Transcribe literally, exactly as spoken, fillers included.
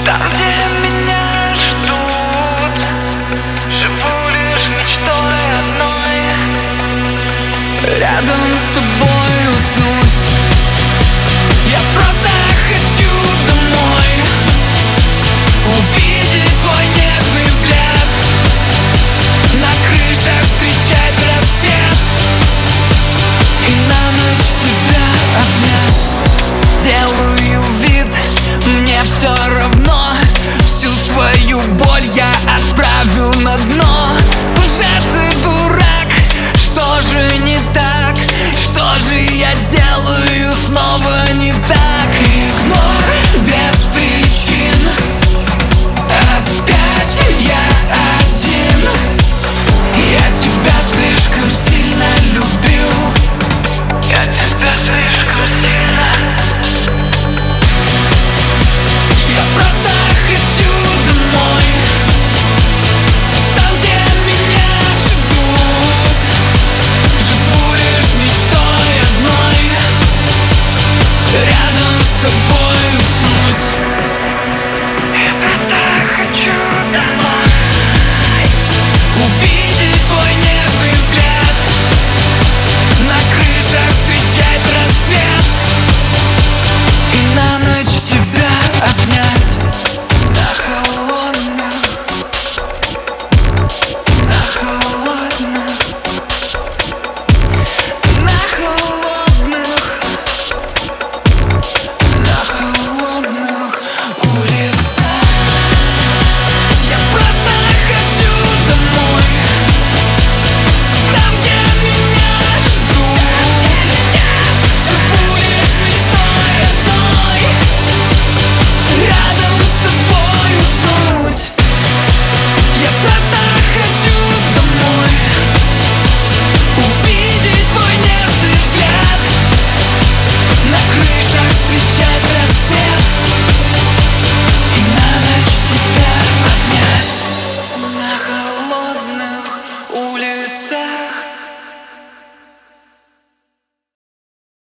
Там, где меня ждут, живу лишь мечтой одной, рядом с тобой уснуть. Я просто хочу домой, увидеть твой нежный взгляд, на крышах встречать рассвет и на ночь тебя обнять. Делаю вид, мне все равно, всю свою боль я отправил на дно. Лжец и дурак, что же не так? Что же я делаю снова не так?